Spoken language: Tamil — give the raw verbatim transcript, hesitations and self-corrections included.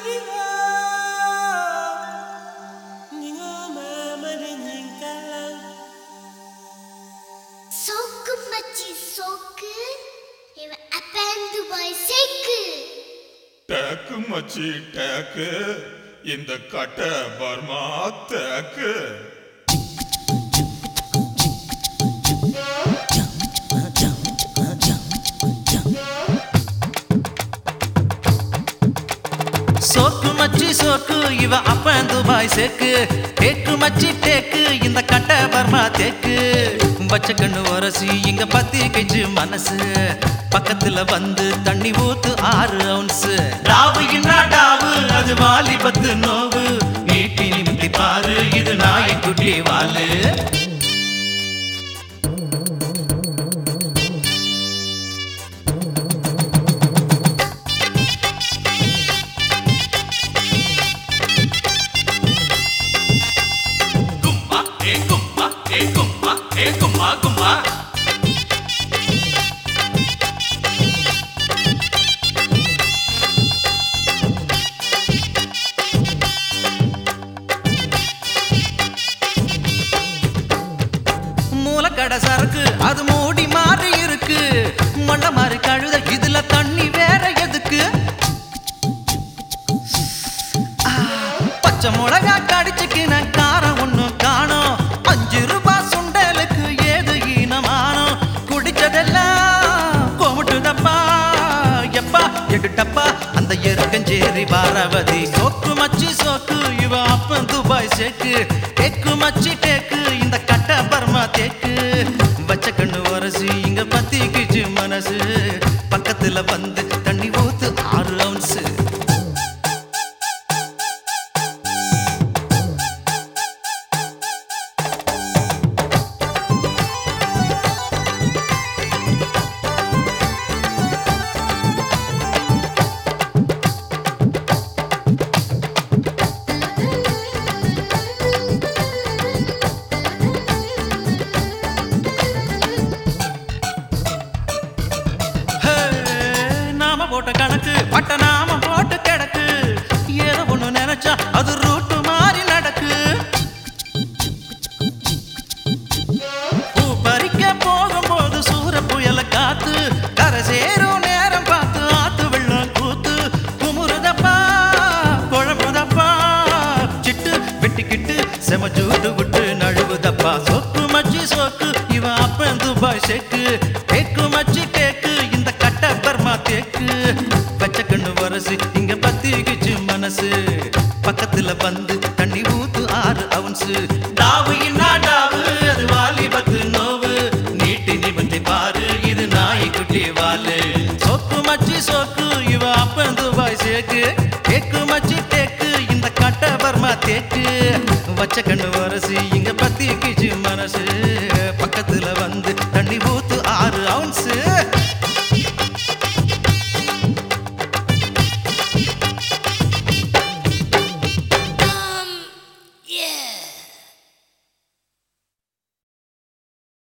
Soku machi soku, iwa apan Dubai seku. Teku machi teku, இந்த கட்ட பர்மா தேக்கு. சோக்கு மச்சி சோக்கு இவ அப்பன் துபாய் சேக்கு. டேக்கு மச்சி டேக்கு இந்த கட்ட பர்மா தேக்கு. பச்சை கண்ணு உரசி இங்க பத்தி கெச்சு மனசு. பக்கத்துல வந்து தண்ணி ஊத்து ஆறு அவுன்ஸ். டாவு இன்னா டாவு அது வாலிபத்து நோவு. நீட்டி நிமித்தி பாரு இது நாய்க்குட்டி வாலு. கும்மா கும்மா மூலக்கடை சரக்கு அது மூடி மாறி இருக்கு. மண்ண மாறி கழுத இதுல தண்ணி வேற எதுக்கு? பச்சை மிளகா கடிச்சுக்கு நான் காரம் ஒண்ணும் காணோம். அஞ்சு ரூபாய் சுண்டலுக்கு ஏது ஈனமானோ. குடிச்சதெல்லாம் கோமுட்டுதப்பா எப்பா எட்டுட்டப்பா அந்த எருக்கஞ்சேரி பாரவதி. சோக்கு மச்சி சோக்கு இவ அப்பன் துபாய் சேக்கு. டேக்கு மச்சி டேக்கு இந்த கட்ட பர்மா தேக்கு. பச்சை கண்ணு உரசி இங்க பத்தி கிச்சு மனசு. பக்கத்துல வந்து தண்ணி ஊத்து ஆறு அவுன்ஸ். போட்ட கணக்கு பட்ட நாம போட்டு கிடக்கு. ஏதோ ஒண்ணு நினைச்சா அது ரூட்டு மாறி நடக்கு. பூ பறிக்க போகும்போது சூற புயல காத்து. கரை சேரும் நேரம் பார்த்து ஆத்து வெள்ளம் கூத்து. குமுறுதப்பா குழம்புதப்பா சிட்டு வெட்டிக்கிட்டு செமச்சூட்டு விட்டு நழுவுதப்பா. சோக்கு மச்சி சோக்கு இவ அப்பன் துபாய் சேக்கு. டேக்கு மச்சி டேக்கு இந்த கட்ட பர்மா தேக்கு. பச்சை கண்ணு வரசு இங்க பத்தி கிச்சு மனசு. பக்கத்துல வந்து தண்ணி ஊத்து ஆறு அவுன்ஸ். டாவு இன்னா டாவு அது வாலிபத்து நோவு. நீட்டி நிமித்தி பாரு இது நாய்க்குட்டி வாலு. சோக்கு மச்சி சோக்கு இவ அப்பன் துபாய் சேக்கு. டேக்கு மச்சி டேக்கு இந்த கட்ட பர்மா தேக்கு. பச்சை கண்ணு வரசு